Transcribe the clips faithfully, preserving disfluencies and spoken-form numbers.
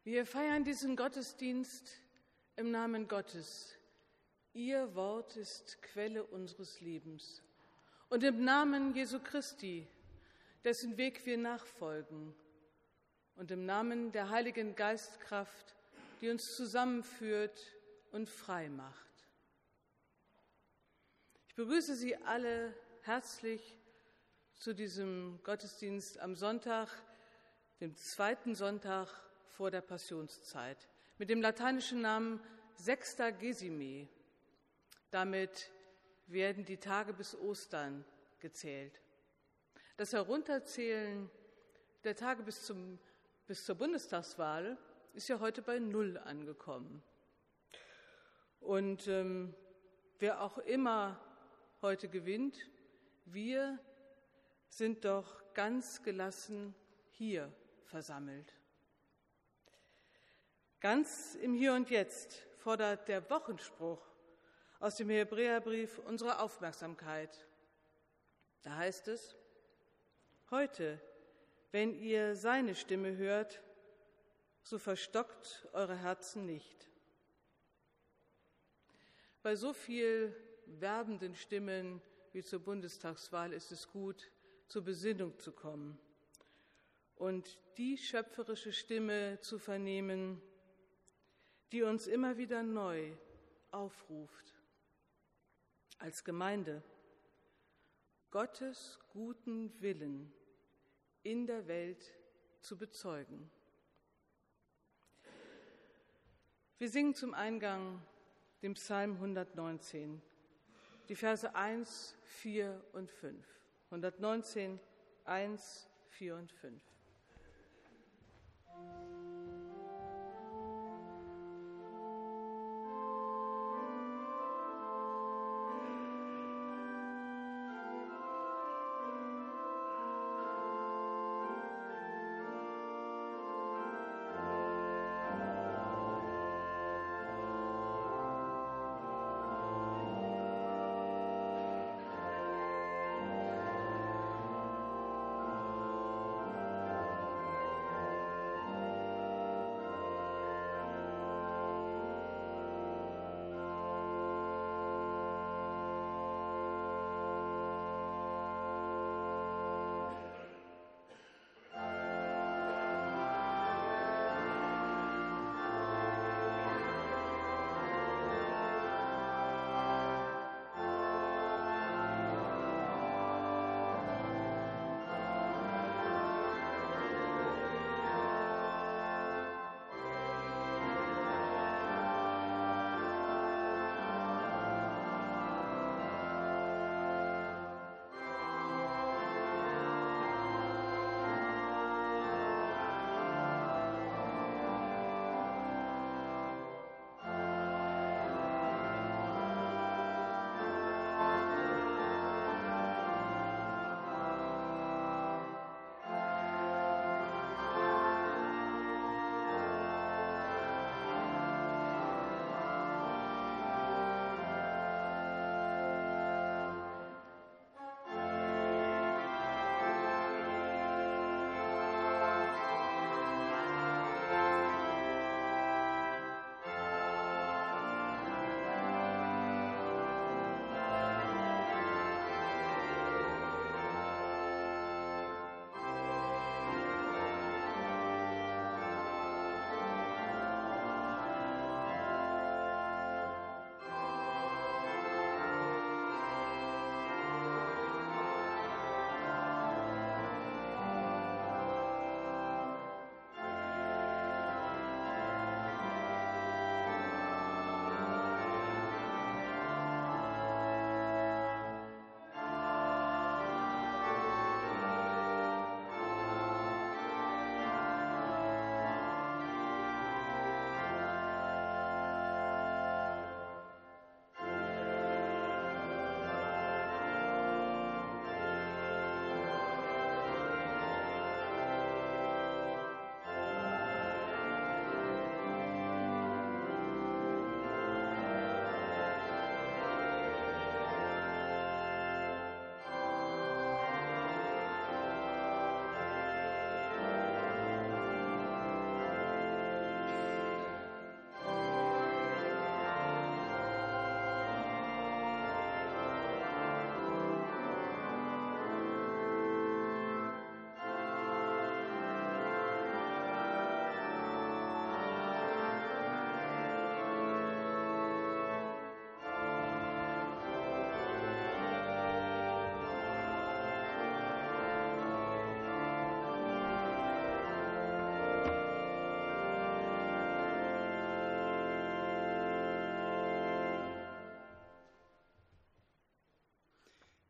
Wir feiern diesen Gottesdienst im Namen Gottes. Ihr Wort ist Quelle unseres Lebens. Und im Namen Jesu Christi, dessen Weg wir nachfolgen. Und im Namen der Heiligen Geistkraft, die uns zusammenführt und frei macht. Ich begrüße Sie alle herzlich zu diesem Gottesdienst am Sonntag, dem zweiten Sonntag vor der Passionszeit, mit dem lateinischen Namen Sextagesimi. Damit werden die Tage bis Ostern gezählt. Das Herunterzählen der Tage bis, zum, bis zur Bundestagswahl ist ja heute bei Null angekommen. Und ähm, wer auch immer heute gewinnt, wir sind doch ganz gelassen hier versammelt. Ganz im Hier und Jetzt fordert der Wochenspruch aus dem Hebräerbrief unsere Aufmerksamkeit. Da heißt es: Heute, wenn ihr seine Stimme hört, so verstockt eure Herzen nicht. Bei so viel werbenden Stimmen wie zur Bundestagswahl ist es gut, zur Besinnung zu kommen und die schöpferische Stimme zu vernehmen, die uns immer wieder neu aufruft, als Gemeinde Gottes guten Willen in der Welt zu bezeugen. Wir singen zum Eingang den Psalm hundertneunzehn, die Verse eins, vier und fünf. hundertneunzehn, eins, vier und fünf.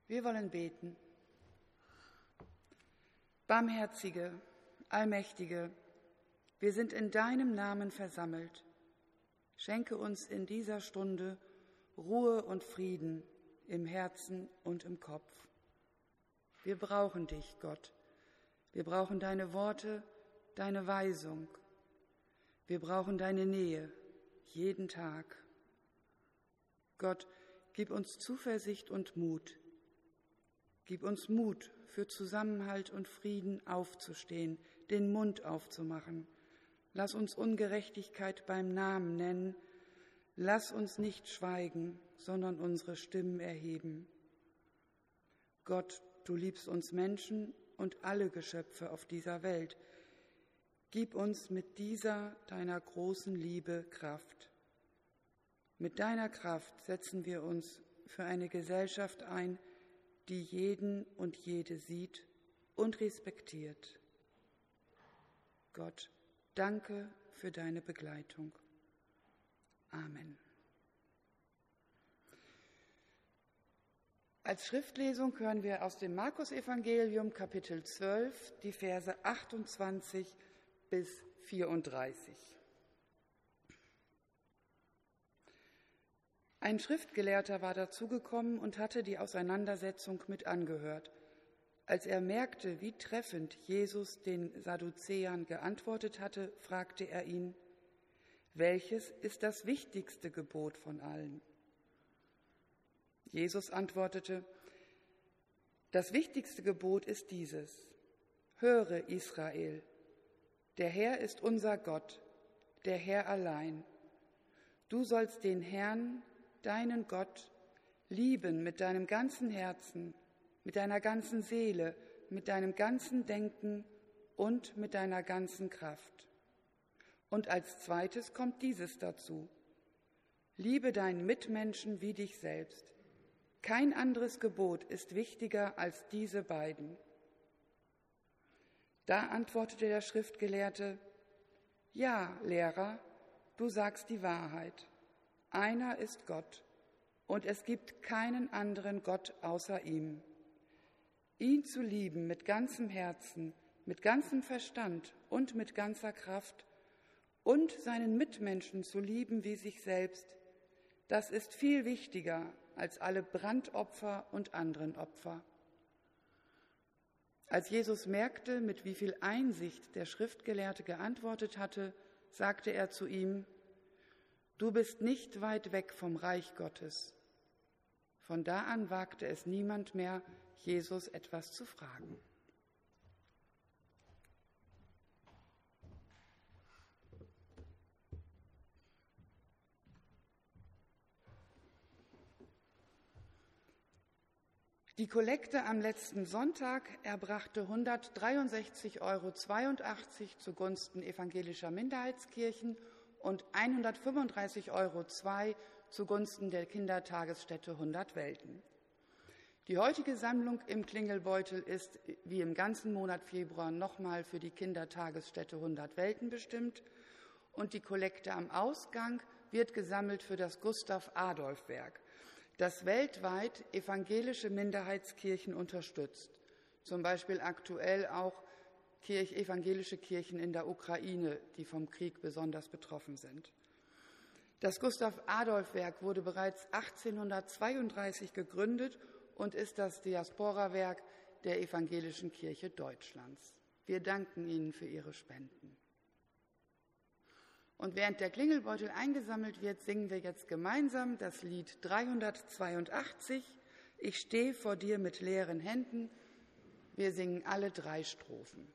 Wir wollen beten. Barmherzige, Allmächtige, wir sind in deinem Namen versammelt. Schenke uns in dieser Stunde Ruhe und Frieden im Herzen und im Kopf. Wir brauchen dich, Gott. Wir brauchen deine Worte, deine Weisung. Wir brauchen deine Nähe jeden Tag. Gott, gib uns Zuversicht und Mut. Gib uns Mut, für Zusammenhalt und Frieden aufzustehen, den Mund aufzumachen. Lass uns Ungerechtigkeit beim Namen nennen. Lass uns nicht schweigen, sondern unsere Stimmen erheben. Gott, du liebst uns Menschen und alle Geschöpfe auf dieser Welt. Gib uns mit dieser deiner großen Liebe Kraft. Mit deiner Kraft setzen wir uns für eine Gesellschaft ein, die jeden und jede sieht und respektiert. Gott, danke für deine Begleitung. Amen. Als Schriftlesung hören wir aus dem Markus-Evangelium Kapitel zwölf die Verse achtundzwanzig bis vierunddreißig. Ein Schriftgelehrter war dazugekommen und hatte die Auseinandersetzung mit angehört. Als er merkte, wie treffend Jesus den Sadduzäern geantwortet hatte, fragte er ihn: Welches ist das wichtigste Gebot von allen? Jesus antwortete: Das wichtigste Gebot ist dieses: Höre, Israel, der Herr ist unser Gott, der Herr allein. Du sollst den Herrn, deinen Gott, lieben mit deinem ganzen Herzen, mit deiner ganzen Seele, mit deinem ganzen Denken und mit deiner ganzen Kraft. Und als zweites kommt dieses dazu: Liebe deinen Mitmenschen wie dich selbst. Kein anderes Gebot ist wichtiger als diese beiden. Da antwortete der Schriftgelehrte: Ja, Lehrer, du sagst die Wahrheit. Einer ist Gott, und es gibt keinen anderen Gott außer ihm. Ihn zu lieben mit ganzem Herzen, mit ganzem Verstand und mit ganzer Kraft und seinen Mitmenschen zu lieben wie sich selbst, das ist viel wichtiger als alle Brandopfer und anderen Opfer. Als Jesus merkte, mit wie viel Einsicht der Schriftgelehrte geantwortet hatte, sagte er zu ihm: Du bist nicht weit weg vom Reich Gottes. Von da an wagte es niemand mehr, Jesus etwas zu fragen. Die Kollekte am letzten Sonntag erbrachte hundertdreiundsechzig Euro zweiundachtzig zugunsten evangelischer Minderheitskirchen und hundertfünfunddreißig Euro zwei zugunsten der Kindertagesstätte hundert Welten. Die heutige Sammlung im Klingelbeutel ist wie im ganzen Monat Februar nochmal für die Kindertagesstätte hundert Welten bestimmt und die Kollekte am Ausgang wird gesammelt für das Gustav-Adolf-Werk, das weltweit evangelische Minderheitskirchen unterstützt, zum Beispiel aktuell auch Kirch, evangelische Kirchen in der Ukraine, die vom Krieg besonders betroffen sind. Das Gustav-Adolf-Werk wurde bereits achtzehnhundertzweiunddreißig gegründet und ist das Diaspora-Werk der Evangelischen Kirche Deutschlands. Wir danken Ihnen für Ihre Spenden. Und während der Klingelbeutel eingesammelt wird, singen wir jetzt gemeinsam das Lied dreihundertzweiundachtzig, Ich stehe vor dir mit leeren Händen. Wir singen alle drei Strophen.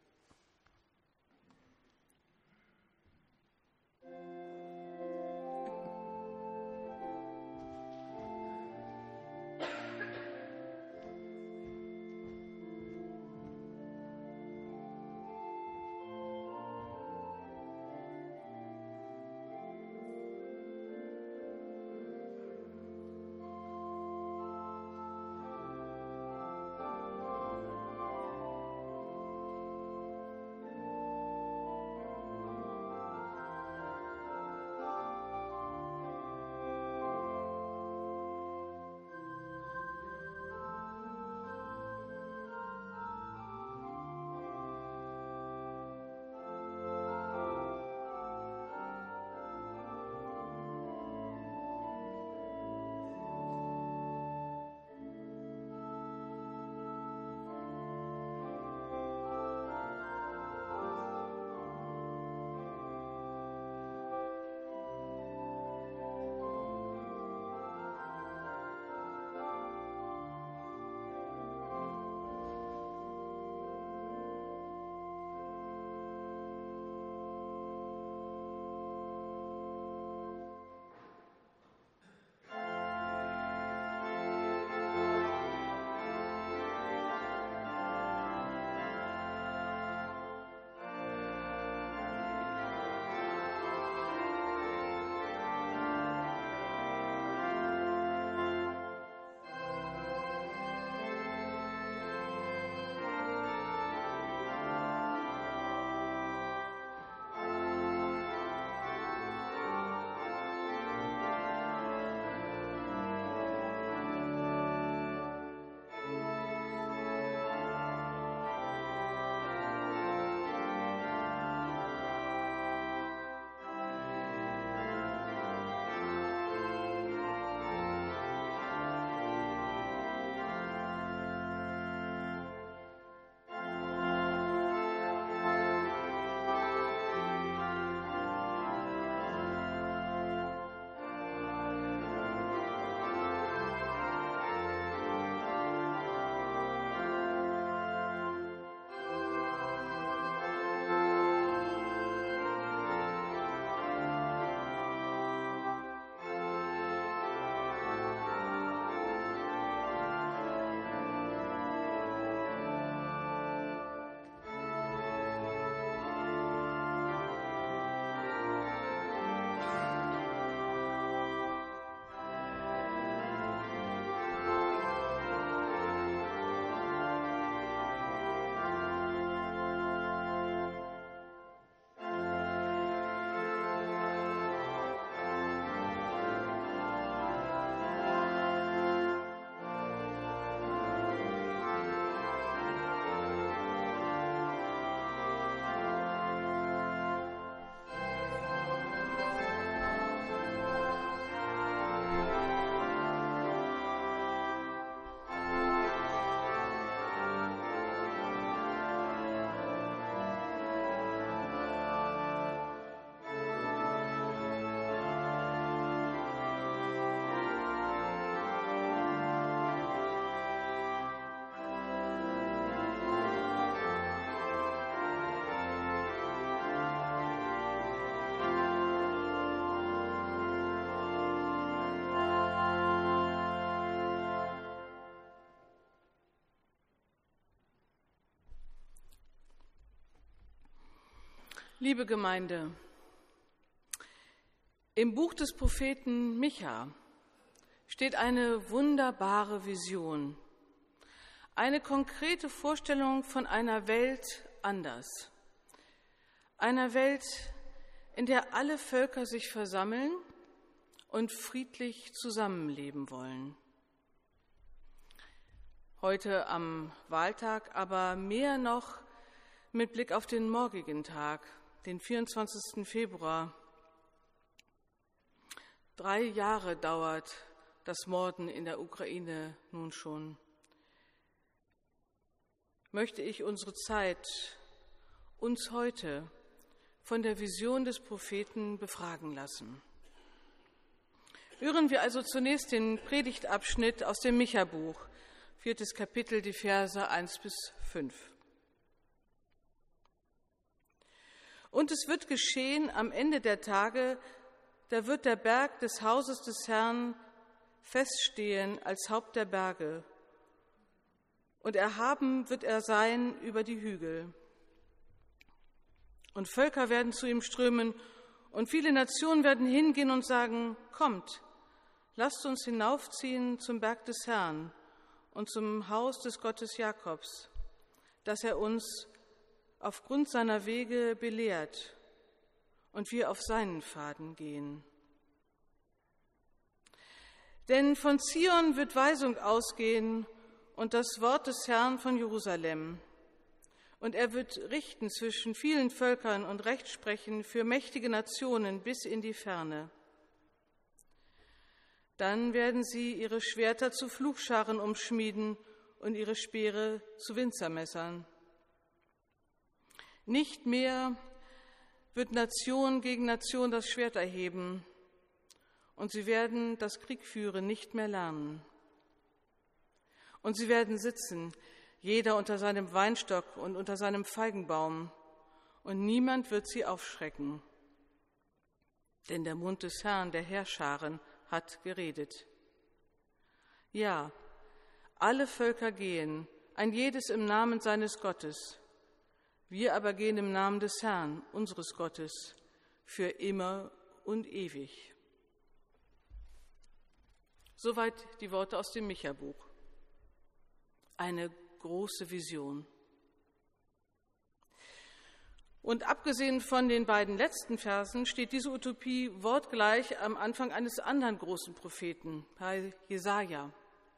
Liebe Gemeinde, im Buch des Propheten Micha steht eine wunderbare Vision, eine konkrete Vorstellung von einer Welt anders, einer Welt, in der alle Völker sich versammeln und friedlich zusammenleben wollen. Heute am Wahltag, aber mehr noch mit Blick auf den morgigen Tag, den vierundzwanzigsten Februar. Drei Jahre dauert das Morden in der Ukraine nun schon. Möchte ich unsere Zeit, uns heute, von der Vision des Propheten befragen lassen. Hören wir also zunächst den Predigtabschnitt aus dem Micha-Buch, viertes Kapitel, die Verse eins bis fünf. Und es wird geschehen am Ende der Tage, da wird der Berg des Hauses des Herrn feststehen als Haupt der Berge, und erhaben wird er sein über die Hügel. Und Völker werden zu ihm strömen, und viele Nationen werden hingehen und sagen, kommt, lasst uns hinaufziehen zum Berg des Herrn und zum Haus des Gottes Jakobs, dass er uns aufgrund seiner Wege belehrt und wir auf seinen Pfaden gehen. Denn von Zion wird Weisung ausgehen und das Wort des Herrn von Jerusalem. Und er wird richten zwischen vielen Völkern und Recht sprechen für mächtige Nationen bis in die Ferne. Dann werden sie ihre Schwerter zu Pflugscharen umschmieden und ihre Speere zu Winzermessern. Nicht mehr wird Nation gegen Nation das Schwert erheben, und sie werden das Kriegführen nicht mehr lernen. Und sie werden sitzen, jeder unter seinem Weinstock und unter seinem Feigenbaum, und niemand wird sie aufschrecken. Denn der Mund des Herrn, der Heerscharen, hat geredet. Ja, alle Völker gehen, ein jedes im Namen seines Gottes. Wir aber gehen im Namen des Herrn, unseres Gottes, für immer und ewig. Soweit die Worte aus dem Micha-Buch. Eine große Vision. Und abgesehen von den beiden letzten Versen steht diese Utopie wortgleich am Anfang eines anderen großen Propheten, bei Jesaja.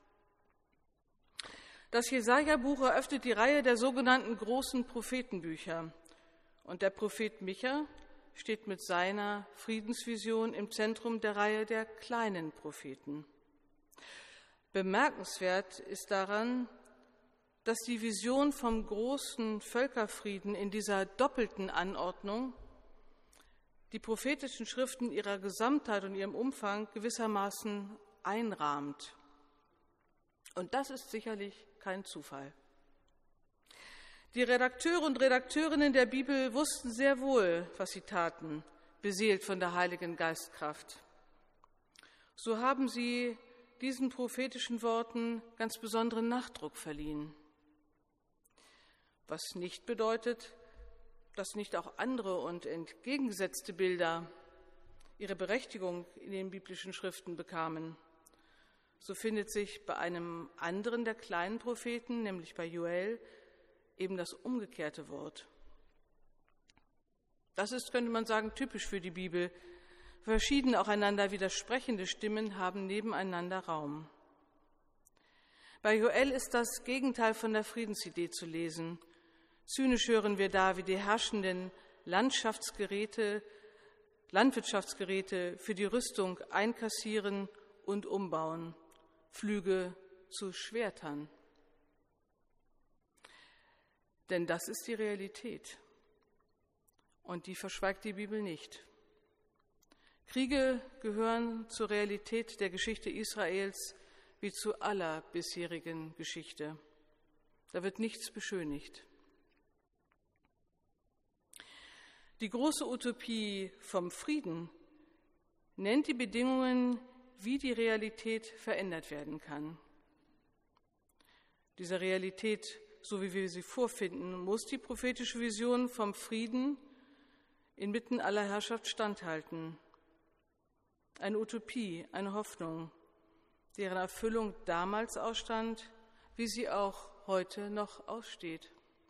Das Jesaja-Buch eröffnet die Reihe der sogenannten großen Prophetenbücher. Und der Prophet Micha steht mit seiner Friedensvision im Zentrum der Reihe der kleinen Propheten. Bemerkenswert ist daran, dass die Vision vom großen Völkerfrieden in dieser doppelten Anordnung die prophetischen Schriften in ihrer Gesamtheit und ihrem Umfang gewissermaßen einrahmt. Und das ist sicherlich kein Zufall. Die Redakteure und Redakteurinnen der Bibel wussten sehr wohl, was sie taten, beseelt von der Heiligen Geistkraft. So haben sie diesen prophetischen Worten ganz besonderen Nachdruck verliehen. Was nicht bedeutet, dass nicht auch andere und entgegengesetzte Bilder ihre Berechtigung in den biblischen Schriften bekamen. So findet sich bei einem anderen der kleinen Propheten, nämlich bei Joel, eben das umgekehrte Wort. Das ist, könnte man sagen, typisch für die Bibel. Verschiedene, auch einander widersprechende Stimmen haben nebeneinander Raum. Bei Joel ist das Gegenteil von der Friedensidee zu lesen. Zynisch hören wir da, wie die herrschenden Landschaftsgeräte, Landwirtschaftsgeräte für die Rüstung einkassieren und umbauen. Flüge zu Schwertern. Denn das ist die Realität. Und die verschweigt die Bibel nicht. Kriege gehören zur Realität der Geschichte Israels wie zu aller bisherigen Geschichte. Da wird nichts beschönigt. Die große Utopie vom Frieden nennt die Bedingungen, wie die Realität verändert werden kann. Dieser Realität, so wie wir sie vorfinden, muss die prophetische Vision vom Frieden inmitten aller Herrschaft standhalten. Eine Utopie, eine Hoffnung, deren Erfüllung damals ausstand, wie sie auch heute noch aussteht.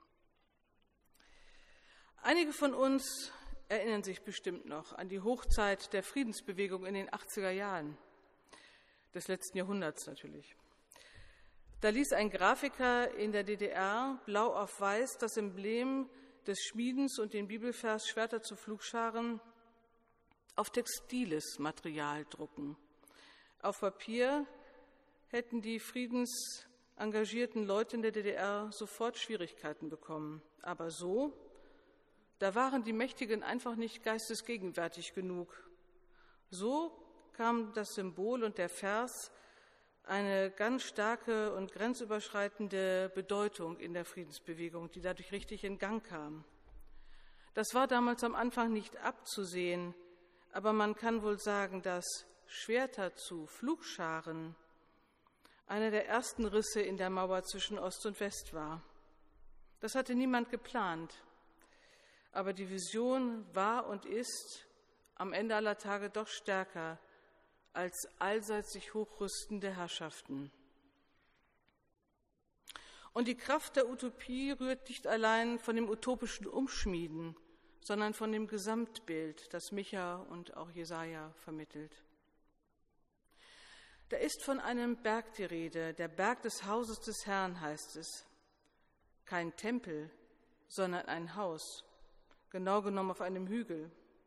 Einige von uns erinnern sich bestimmt noch an die Hochzeit der Friedensbewegung in den achtziger Jahren, des letzten Jahrhunderts natürlich. Da ließ ein Grafiker in der D D R blau auf weiß das Emblem des Schmiedens und den Bibelvers Schwerter zu Pflugscharen auf textiles Material drucken. Auf Papier hätten die friedensengagierten Leute in der D D R sofort Schwierigkeiten bekommen. Aber so, da waren die Mächtigen einfach nicht geistesgegenwärtig genug. So kam das Symbol und der Vers eine ganz starke und grenzüberschreitende Bedeutung in der Friedensbewegung, die dadurch richtig in Gang kam. Das war damals am Anfang nicht abzusehen, aber man kann wohl sagen, dass Schwerter zu Pflugscharen einer der ersten Risse in der Mauer zwischen Ost und West war. Das hatte niemand geplant, aber die Vision war und ist am Ende aller Tage doch stärker als allseits sich hochrüstende Herrschaften. Und die Kraft der Utopie rührt nicht allein von dem utopischen Umschmieden, sondern von dem Gesamtbild, das Micha und auch Jesaja vermittelt. Da ist von einem Berg die Rede, der Berg des Hauses des Herrn heißt es. Kein Tempel, sondern ein Haus, genau genommen auf einem Hügel.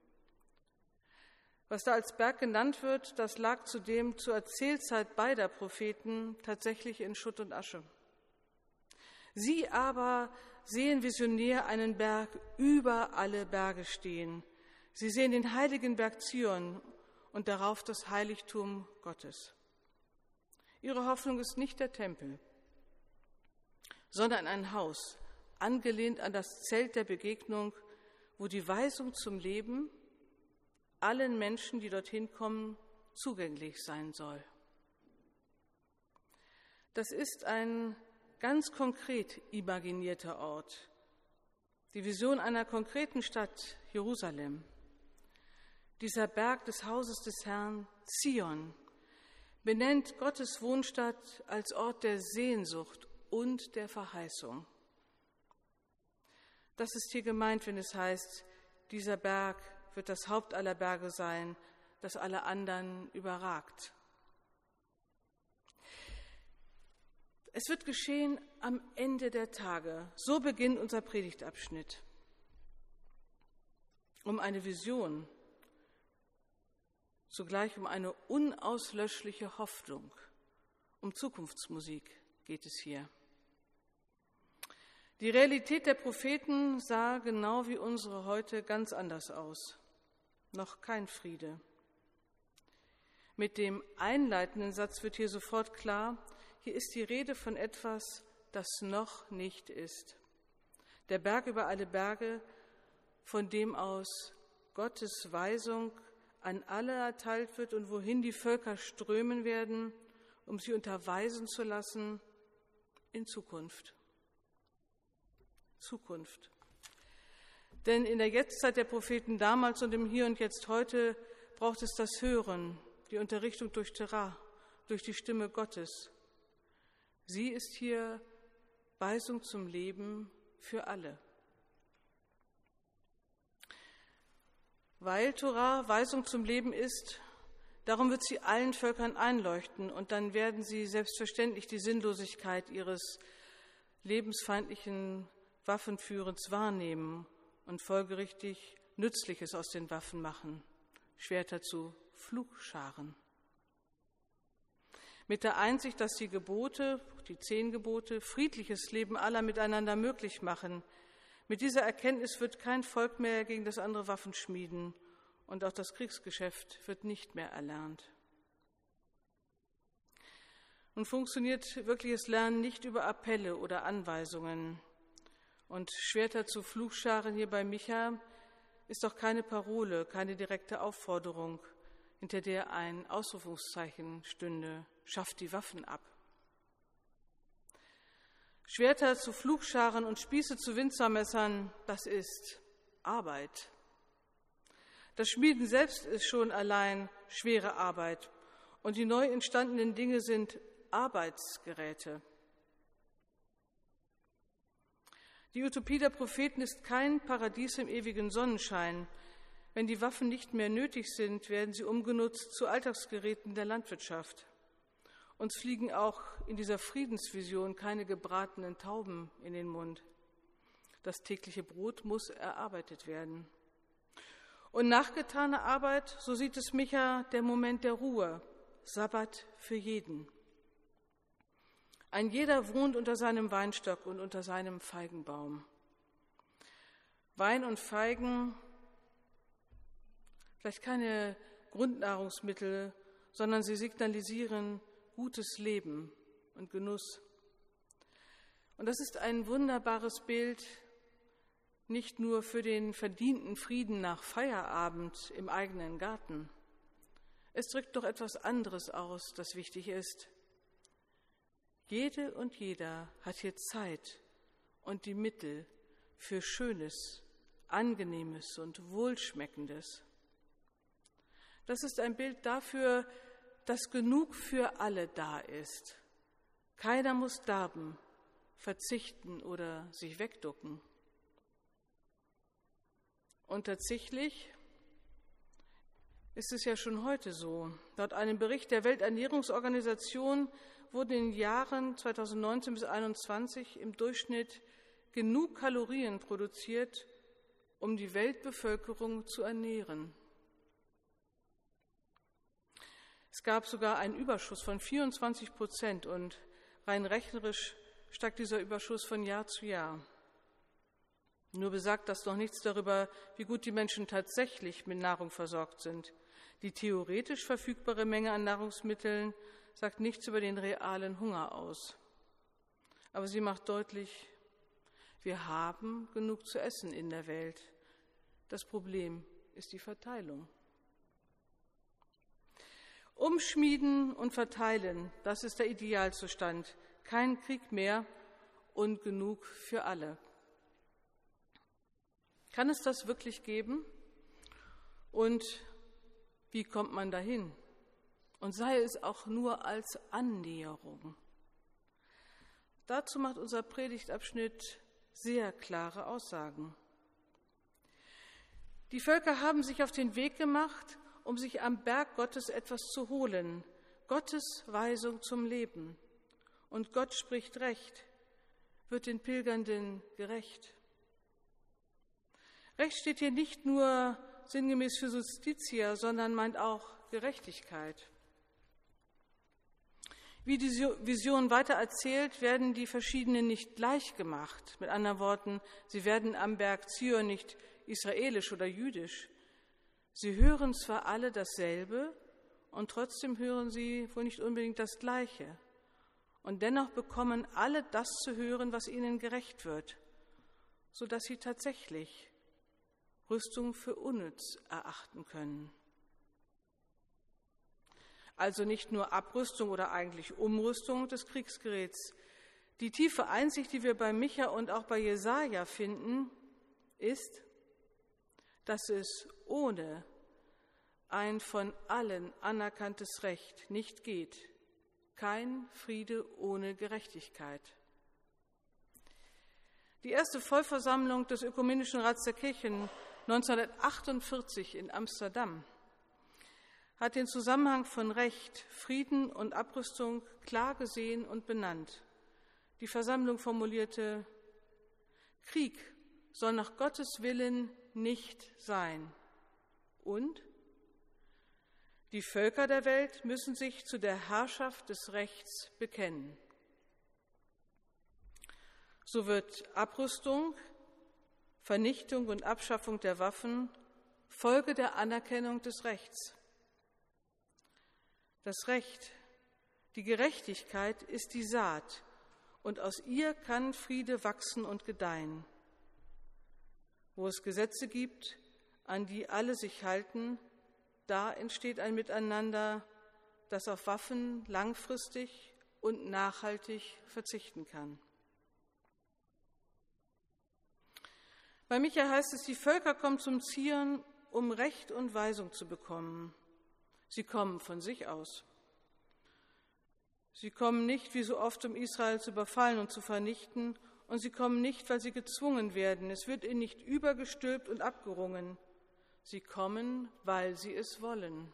Was da als Berg genannt wird, das lag zudem zur Erzählzeit beider Propheten tatsächlich in Schutt und Asche. Sie aber sehen visionär einen Berg über alle Berge stehen. Sie sehen den heiligen Berg Zion und darauf das Heiligtum Gottes. Ihre Hoffnung ist nicht der Tempel, sondern ein Haus, angelehnt an das Zelt der Begegnung, wo die Weisung zum Leben allen Menschen, die dorthin kommen, zugänglich sein soll. Das ist ein ganz konkret imaginierter Ort, die Vision einer konkreten Stadt, Jerusalem. Dieser Berg des Hauses des Herrn, Zion, benennt Gottes Wohnstatt als Ort der Sehnsucht und der Verheißung. Das ist hier gemeint, wenn es heißt, dieser Berg wird das Haupt aller Berge sein, das alle anderen überragt. Es wird geschehen am Ende der Tage. So beginnt unser Predigtabschnitt. Um eine Vision, zugleich um eine unauslöschliche Hoffnung, um Zukunftsmusik geht es hier. Die Realität der Propheten sah genau wie unsere heute ganz anders aus. Noch kein Friede. Mit dem einleitenden Satz wird hier sofort klar, hier ist die Rede von etwas, das noch nicht ist. Der Berg über alle Berge, von dem aus Gottes Weisung an alle erteilt wird und wohin die Völker strömen werden, um sie unterweisen zu lassen in Zukunft. Zukunft. Denn in der Jetztzeit der Propheten damals und im Hier und Jetzt heute braucht es das Hören, die Unterrichtung durch Torah, durch die Stimme Gottes. Sie ist hier Weisung zum Leben für alle. Weil Torah Weisung zum Leben ist, darum wird sie allen Völkern einleuchten und dann werden sie selbstverständlich die Sinnlosigkeit ihres lebensfeindlichen Waffenführens wahrnehmen und folgerichtig Nützliches aus den Waffen machen, Schwerter zu Pflugscharen. Mit der Einsicht, dass die Gebote, die zehn Gebote, friedliches Leben aller miteinander möglich machen. Mit dieser Erkenntnis wird kein Volk mehr gegen das andere Waffen schmieden und auch das Kriegsgeschäft wird nicht mehr erlernt. Nun funktioniert wirkliches Lernen nicht über Appelle oder Anweisungen. Und Schwerter zu Pflugscharen hier bei Micha ist doch keine Parole, keine direkte Aufforderung, hinter der ein Ausrufungszeichen stünde: Schafft die Waffen ab. Schwerter zu Pflugscharen und Spieße zu Winzermessern, das ist Arbeit. Das Schmieden selbst ist schon allein schwere Arbeit und die neu entstandenen Dinge sind Arbeitsgeräte. Die Utopie der Propheten ist kein Paradies im ewigen Sonnenschein. Wenn die Waffen nicht mehr nötig sind, werden sie umgenutzt zu Alltagsgeräten der Landwirtschaft. Uns fliegen auch in dieser Friedensvision keine gebratenen Tauben in den Mund. Das tägliche Brot muss erarbeitet werden. Und nach getaner Arbeit, so sieht es Micha, der Moment der Ruhe, Sabbat für jeden. Ein jeder wohnt unter seinem Weinstock und unter seinem Feigenbaum. Wein und Feigen, vielleicht keine Grundnahrungsmittel, sondern sie signalisieren gutes Leben und Genuss. Und das ist ein wunderbares Bild, nicht nur für den verdienten Frieden nach Feierabend im eigenen Garten. Es drückt doch etwas anderes aus, das wichtig ist. Jede und jeder hat hier Zeit und die Mittel für Schönes, Angenehmes und Wohlschmeckendes. Das ist ein Bild dafür, dass genug für alle da ist. Keiner muss darben, verzichten oder sich wegducken. Und tatsächlich ist es ja schon heute so. Laut einem Bericht der Welternährungsorganisation wurden in den Jahren zweitausendneunzehn bis zweitausendeinundzwanzig im Durchschnitt genug Kalorien produziert, um die Weltbevölkerung zu ernähren. Es gab sogar einen Überschuss von vierundzwanzig Prozent und rein rechnerisch steigt dieser Überschuss von Jahr zu Jahr. Nur besagt das noch nichts darüber, wie gut die Menschen tatsächlich mit Nahrung versorgt sind. Die theoretisch verfügbare Menge an Nahrungsmitteln sagt nichts über den realen Hunger aus. Aber sie macht deutlich, wir haben genug zu essen in der Welt. Das Problem ist die Verteilung. Umschmieden und verteilen, das ist der Idealzustand. Kein Krieg mehr und genug für alle. Kann es das wirklich geben? Und wie kommt man dahin? Und sei es auch nur als Annäherung. Dazu macht unser Predigtabschnitt sehr klare Aussagen. Die Völker haben sich auf den Weg gemacht, um sich am Berg Gottes etwas zu holen, Gottes Weisung zum Leben. Und Gott spricht Recht, wird den Pilgernden gerecht. Recht steht hier nicht nur sinngemäß für Justitia, sondern meint auch Gerechtigkeit. Wie die Vision weiter erzählt, werden die Verschiedenen nicht gleich gemacht. Mit anderen Worten, sie werden am Berg Zion nicht israelisch oder jüdisch. Sie hören zwar alle dasselbe und trotzdem hören sie wohl nicht unbedingt das Gleiche. Und dennoch bekommen alle das zu hören, was ihnen gerecht wird, sodass sie tatsächlich Rüstung für unnütz erachten können. Also nicht nur Abrüstung oder eigentlich Umrüstung des Kriegsgeräts. Die tiefe Einsicht, die wir bei Micha und auch bei Jesaja finden, ist, dass es ohne ein von allen anerkanntes Recht nicht geht. Kein Friede ohne Gerechtigkeit. Die erste Vollversammlung des Ökumenischen Rats der Kirchen neunzehnhundertachtundvierzig in Amsterdam hat den Zusammenhang von Recht, Frieden und Abrüstung klar gesehen und benannt. Die Versammlung formulierte: Krieg soll nach Gottes Willen nicht sein. Und die Völker der Welt müssen sich zu der Herrschaft des Rechts bekennen. So wird Abrüstung, Vernichtung und Abschaffung der Waffen Folge der Anerkennung des Rechts. Das Recht, die Gerechtigkeit ist die Saat, und aus ihr kann Friede wachsen und gedeihen. Wo es Gesetze gibt, an die alle sich halten, da entsteht ein Miteinander, das auf Waffen langfristig und nachhaltig verzichten kann. Bei Micha heißt es, die Völker kommen zum Zion, um Recht und Weisung zu bekommen. Sie kommen von sich aus. Sie kommen nicht, wie so oft, um Israel zu überfallen und zu vernichten, und sie kommen nicht, weil sie gezwungen werden. Es wird ihnen nicht übergestülpt und abgerungen. Sie kommen, weil sie es wollen.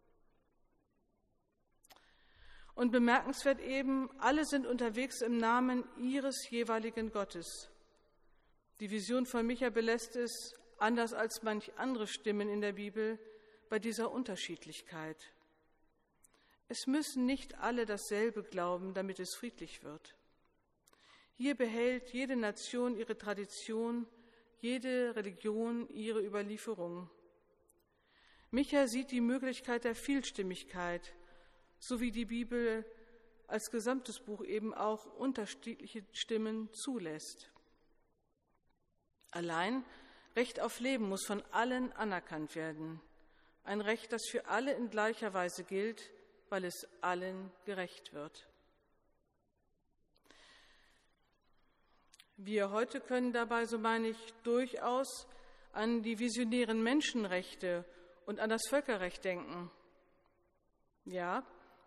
Und bemerkenswert eben, alle sind unterwegs im Namen ihres jeweiligen Gottes. Die Vision von Micha belässt es, anders als manch andere Stimmen in der Bibel, bei dieser Unterschiedlichkeit. Es müssen nicht alle dasselbe glauben, damit es friedlich wird. Hier behält jede Nation ihre Tradition, jede Religion ihre Überlieferung. Micha sieht die Möglichkeit der Vielstimmigkeit, so wie die Bibel als gesamtes Buch eben auch unterschiedliche Stimmen zulässt. Allein Recht auf Leben muss von allen anerkannt werden. Ein Recht, das für alle in gleicher Weise gilt, weil es allen gerecht wird. Wir heute können dabei, so meine ich, durchaus an die visionären Menschenrechte und an das Völkerrecht denken. Ja,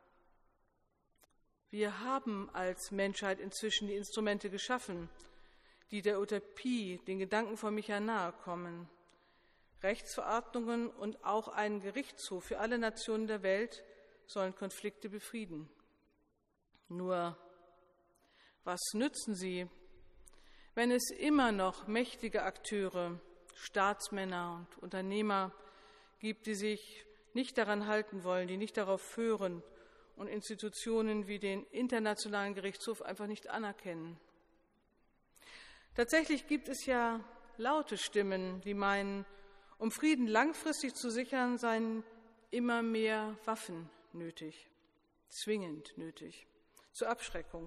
wir haben als Menschheit inzwischen die Instrumente geschaffen, die der Utopie, den Gedanken von Micha nahe kommen. Rechtsverordnungen und auch ein Gerichtshof für alle Nationen der Welt sollen Konflikte befrieden. Nur, was nützen sie, wenn es immer noch mächtige Akteure, Staatsmänner und Unternehmer gibt, die sich nicht daran halten wollen, die nicht darauf hören und Institutionen wie den Internationalen Gerichtshof einfach nicht anerkennen? Tatsächlich gibt es ja laute Stimmen, die meinen, um Frieden langfristig zu sichern, seien immer mehr Waffen nötig, zwingend nötig, zur Abschreckung.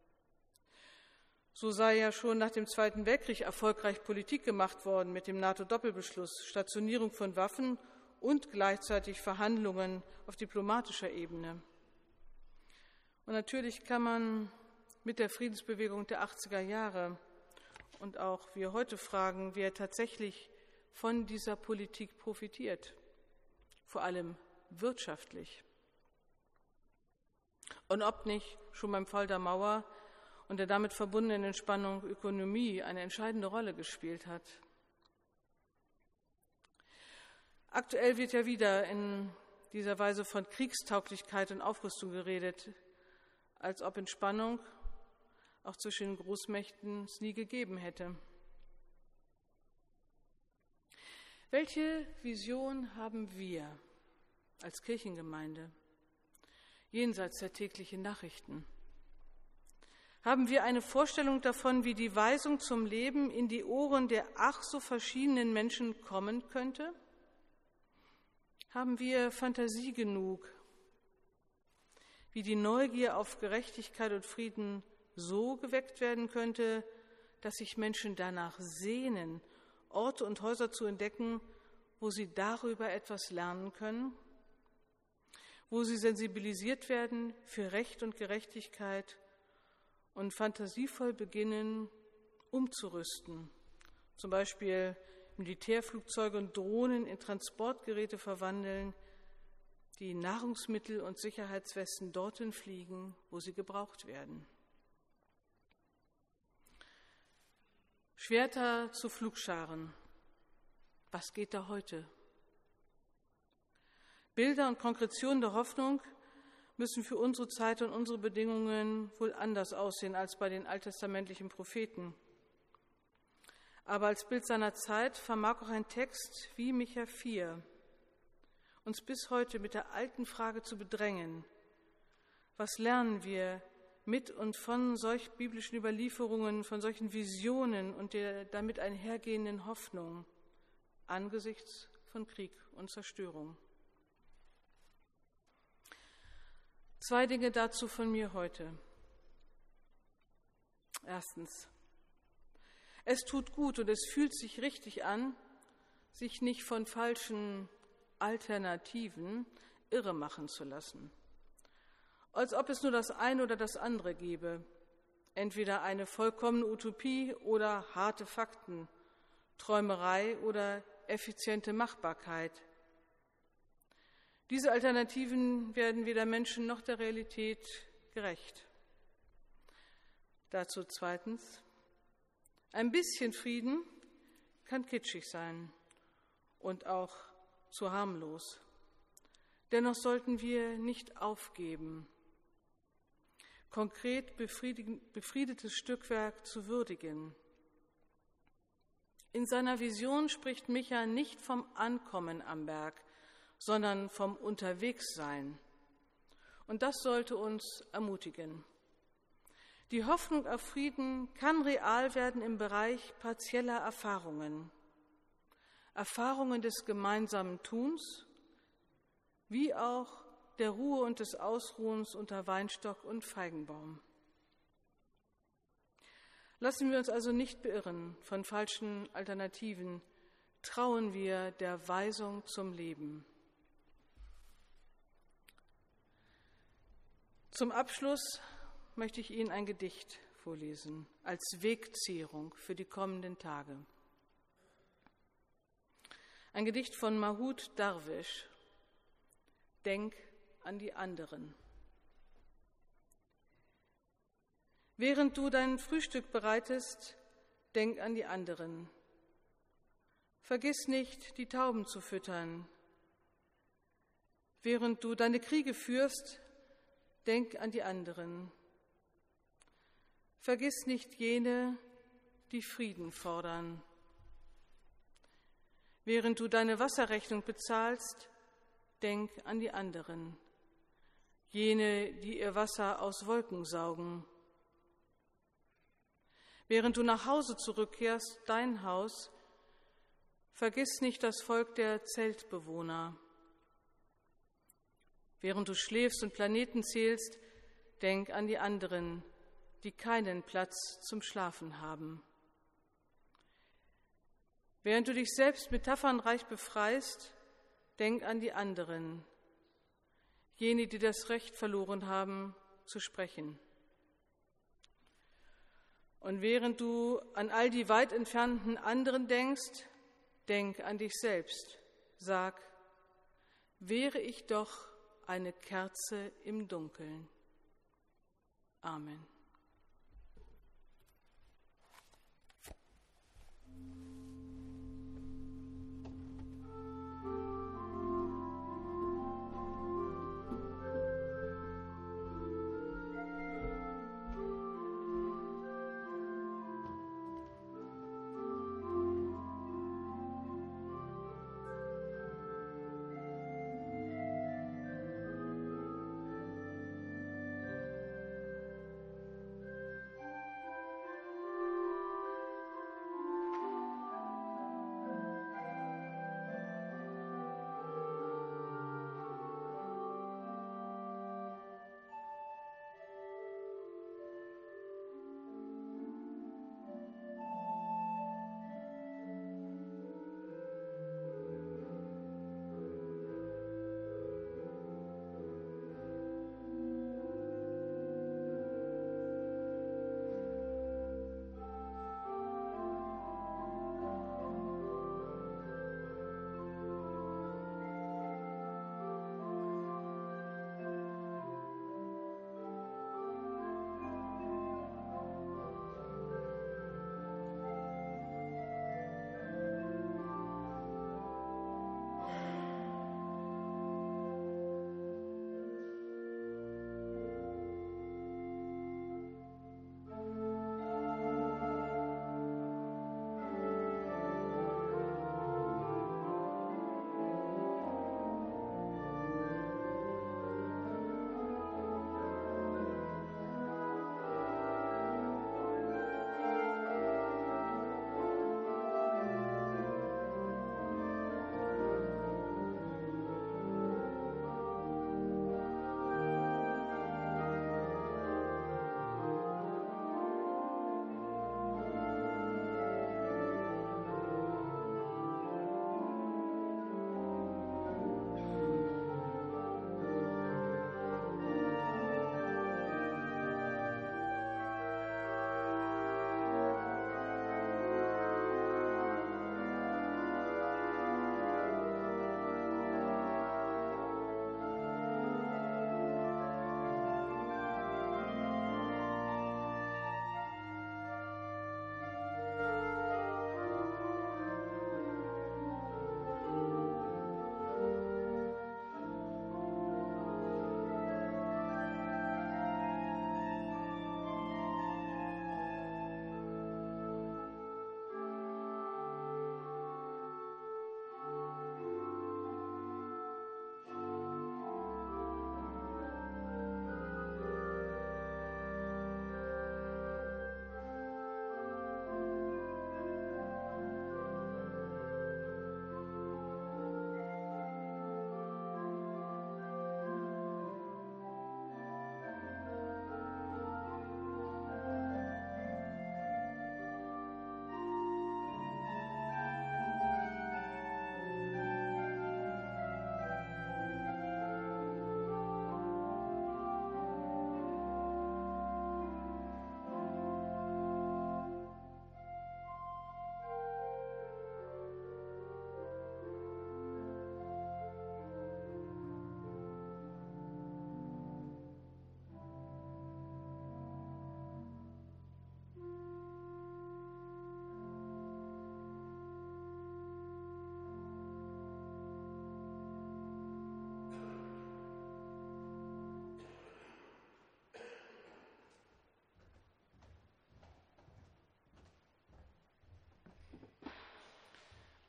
So sei ja schon nach dem Zweiten Weltkrieg erfolgreich Politik gemacht worden mit dem NATO-Doppelbeschluss, Stationierung von Waffen und gleichzeitig Verhandlungen auf diplomatischer Ebene. Und natürlich kann man mit der Friedensbewegung der achtziger Jahre und auch wir heute fragen, wer tatsächlich von dieser Politik profitiert, vor allem wirtschaftlich. Und ob nicht schon beim Fall der Mauer und der damit verbundenen Entspannung Ökonomie eine entscheidende Rolle gespielt hat. Aktuell wird ja wieder in dieser Weise von Kriegstauglichkeit und Aufrüstung geredet, als ob Entspannung auch zwischen den Großmächten es nie gegeben hätte. Welche Vision haben wir als Kirchengemeinde jenseits der täglichen Nachrichten? Haben wir eine Vorstellung davon, wie die Weisung zum Leben in die Ohren der ach so verschiedenen Menschen kommen könnte? Haben wir Fantasie genug, wie die Neugier auf Gerechtigkeit und Frieden so geweckt werden könnte, dass sich Menschen danach sehnen, Orte und Häuser zu entdecken, wo sie darüber etwas lernen können, wo sie sensibilisiert werden für Recht und Gerechtigkeit und fantasievoll beginnen, umzurüsten, zum Beispiel Militärflugzeuge und Drohnen in Transportgeräte verwandeln, die Nahrungsmittel und Sicherheitswesten dorthin fliegen, wo sie gebraucht werden. Schwerter zu Flugscharen. Was geht da heute? Bilder und Konkretionen der Hoffnung müssen für unsere Zeit und unsere Bedingungen wohl anders aussehen als bei den alttestamentlichen Propheten. Aber als Bild seiner Zeit vermag auch ein Text wie Micha vier uns bis heute mit der alten Frage zu bedrängen: Was lernen wir mit und von solch biblischen Überlieferungen, von solchen Visionen und der damit einhergehenden Hoffnung angesichts von Krieg und Zerstörung? Zwei Dinge dazu von mir heute. Erstens: Es tut gut und es fühlt sich richtig an, sich nicht von falschen Alternativen irre machen zu lassen. Als ob es nur das eine oder das andere gäbe. Entweder eine vollkommene Utopie oder harte Fakten, Träumerei oder effiziente Machbarkeit. Diese Alternativen werden weder Menschen noch der Realität gerecht. Dazu zweitens: Ein bisschen Frieden kann kitschig sein und auch zu harmlos. Dennoch sollten wir nicht aufgeben, konkret befriedetes Stückwerk zu würdigen. In seiner Vision spricht Micha nicht vom Ankommen am Berg, sondern vom Unterwegssein. Und das sollte uns ermutigen. Die Hoffnung auf Frieden kann real werden im Bereich partieller Erfahrungen. Erfahrungen des gemeinsamen Tuns, wie auch der Ruhe und des Ausruhens unter Weinstock und Feigenbaum. Lassen wir uns also nicht beirren von falschen Alternativen, trauen wir der Weisung zum Leben. Zum Abschluss möchte ich Ihnen ein Gedicht vorlesen, als Wegzehrung für die kommenden Tage. Ein Gedicht von Mahmoud Darwish. Denk an die anderen. Während du dein Frühstück bereitest, denk an die anderen. Vergiss nicht, die Tauben zu füttern. Während du deine Kriege führst, denk an die anderen. Vergiss nicht jene, die Frieden fordern. Während du deine Wasserrechnung bezahlst, denk an die anderen, jene, die ihr Wasser aus Wolken saugen. Während du nach Hause zurückkehrst, dein Haus, vergiss nicht das Volk der Zeltbewohner. Während du schläfst und Planeten zählst, denk an die anderen, die keinen Platz zum Schlafen haben. Während du dich selbst metaphernreich befreist, denk an die anderen, jene, die das Recht verloren haben, zu sprechen. Und während du an all die weit entfernten anderen denkst, denk an dich selbst. Sag, wäre ich doch eine Kerze im Dunkeln. Amen.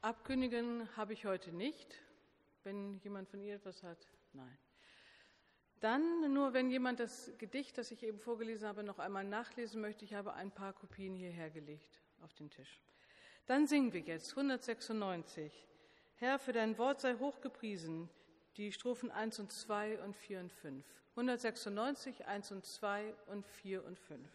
Abkündigen habe ich heute nicht. Wenn jemand von Ihnen etwas hat? Nein. Dann nur, wenn jemand das Gedicht, das ich eben vorgelesen habe, noch einmal nachlesen möchte. Ich habe ein paar Kopien hierher gelegt auf den Tisch. Dann singen wir jetzt hundertsechsundneunzig. Herr, für dein Wort sei hoch gepriesen. Die Strophen eins und zwei und vier und fünf. hundertsechsundneunzig, eins und zwei und vier und fünf.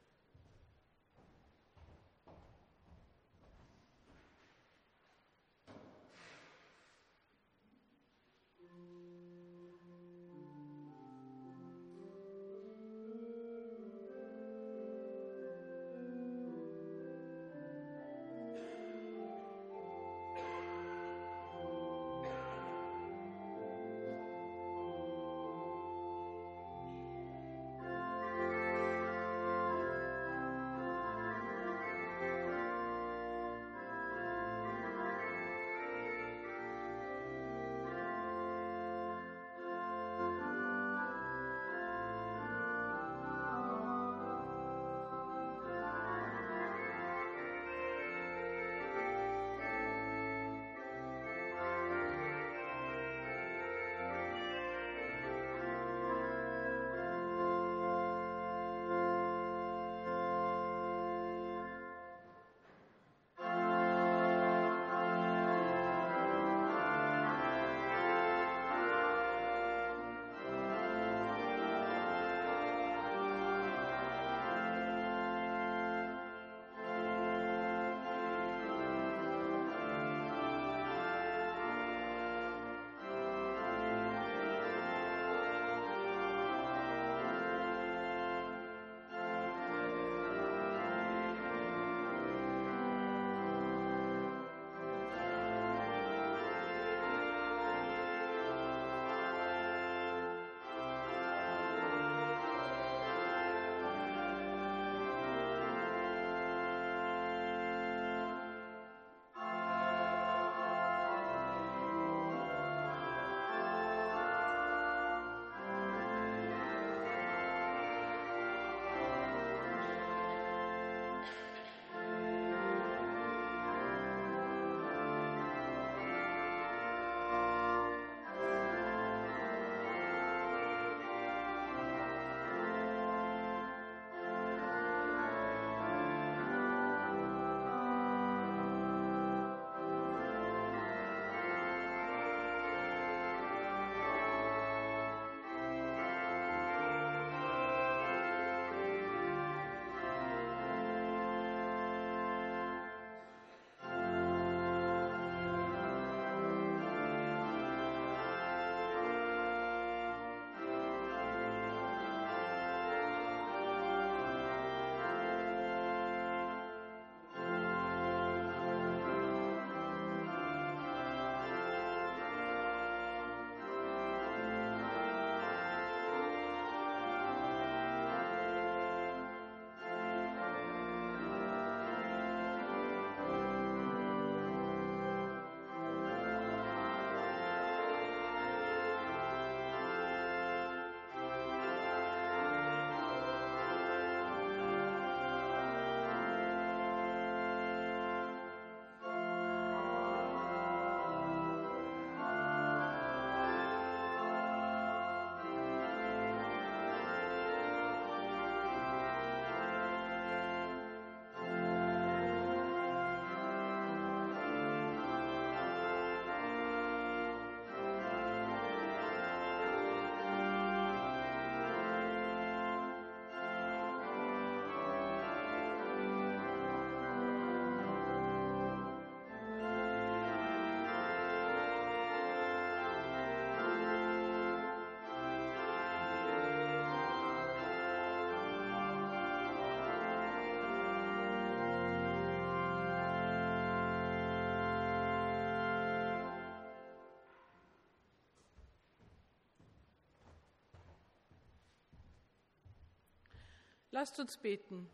Lasst uns beten.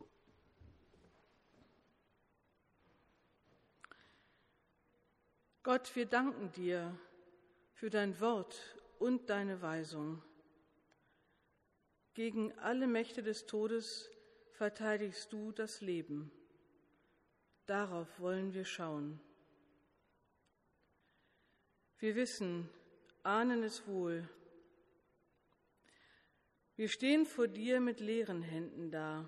Gott, wir danken dir für dein Wort und deine Weisung. Gegen alle Mächte des Todes verteidigst du das Leben. Darauf wollen wir schauen. Wir wissen, ahnen es wohl. Wir stehen vor dir mit leeren Händen da.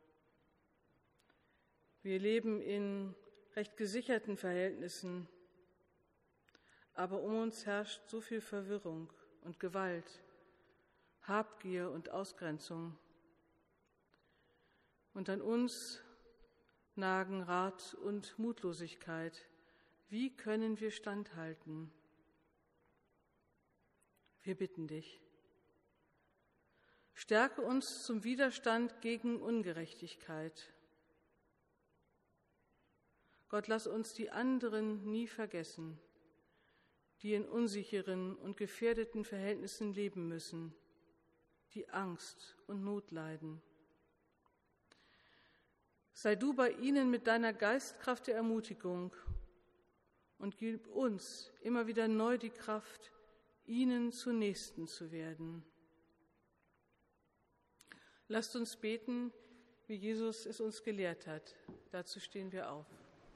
Wir leben in recht gesicherten Verhältnissen, aber um uns herrscht so viel Verwirrung und Gewalt, Habgier und Ausgrenzung. Und an uns nagen Rat und Mutlosigkeit. Wie können wir standhalten? Wir bitten dich. Stärke uns zum Widerstand gegen Ungerechtigkeit. Gott, lass uns die anderen nie vergessen, die in unsicheren und gefährdeten Verhältnissen leben müssen, die Angst und Not leiden. Sei du bei ihnen mit deiner Geistkraft der Ermutigung und gib uns immer wieder neu die Kraft, ihnen zu Nächsten zu werden. Lasst uns beten, wie Jesus es uns gelehrt hat. Dazu stehen wir auf.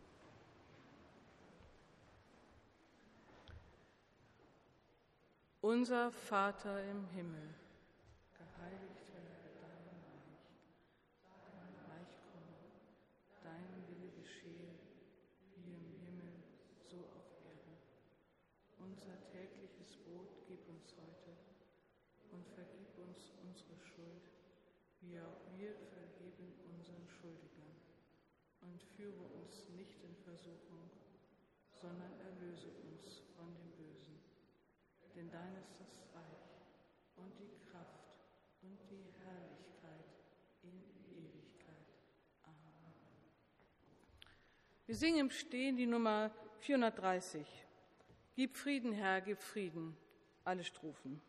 Unser Vater im Himmel, geheiligt werde dein Reich, dein Reich komme, dein Wille geschehe, wie im Himmel, so auf Erden. Unser tägliches Brot gib uns heute und vergib uns unsere Schuld, wie auch wir vergeben unseren Schuldigern. Und führe uns nicht in Versuchung, sondern erlöse uns von dem Bösen. Denn dein ist das Reich und die Kraft und die Herrlichkeit in Ewigkeit. Amen. Wir singen im Stehen die Nummer vierhundertdreißig. Gib Frieden, Herr, gib Frieden. Alle Strophen.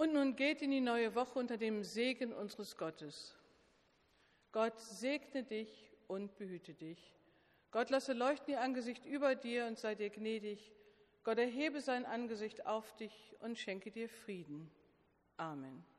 Und nun geht in die neue Woche unter dem Segen unseres Gottes. Gott segne dich und behüte dich. Gott lasse leuchten ihr Angesicht über dir und sei dir gnädig. Gott erhebe sein Angesicht auf dich und schenke dir Frieden. Amen.